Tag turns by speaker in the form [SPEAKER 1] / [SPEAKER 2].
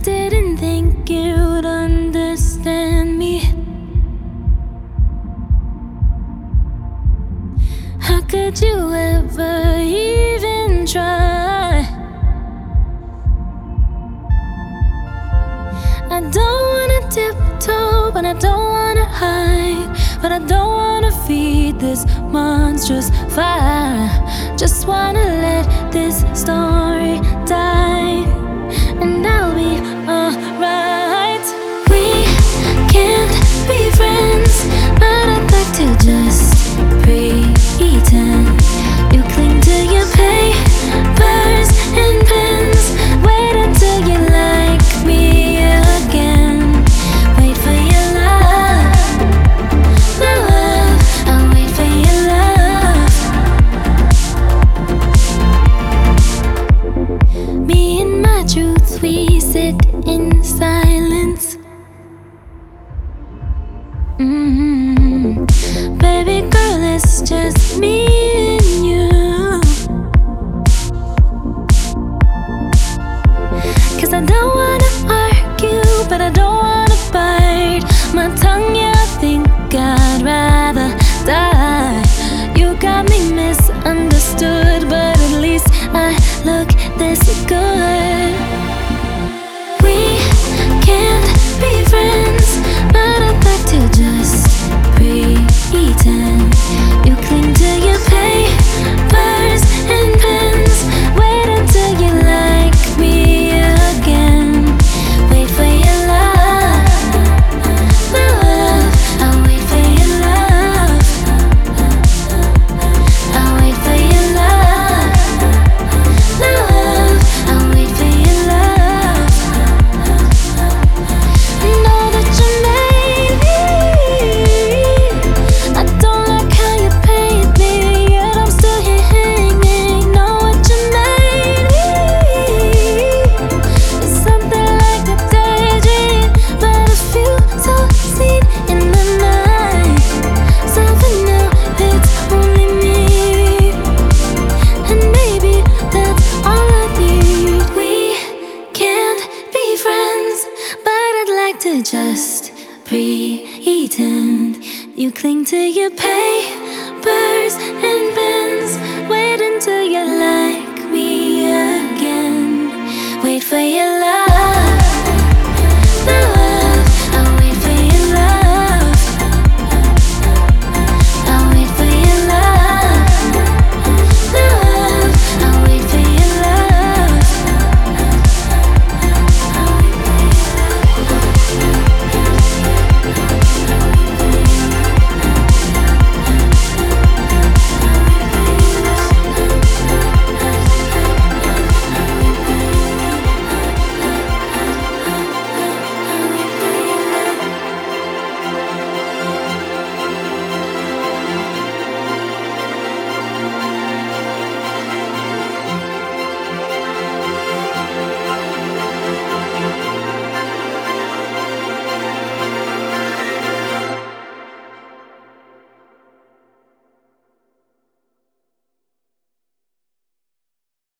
[SPEAKER 1] didn't think you'd understand me. How could you ever even try? I don't wanna tiptoe, but I don't wanna hide. But I don't wanna feed this monstrous fire. Just wanna let this story die, and I'll be alright. We can't be friends, but I'd like to just pretend. You cling to your papers and pens. Wait until you like me again. Wait for your love, love. I'll wait for your love. Me and my truth, we sit in silence. Baby girl, it's just me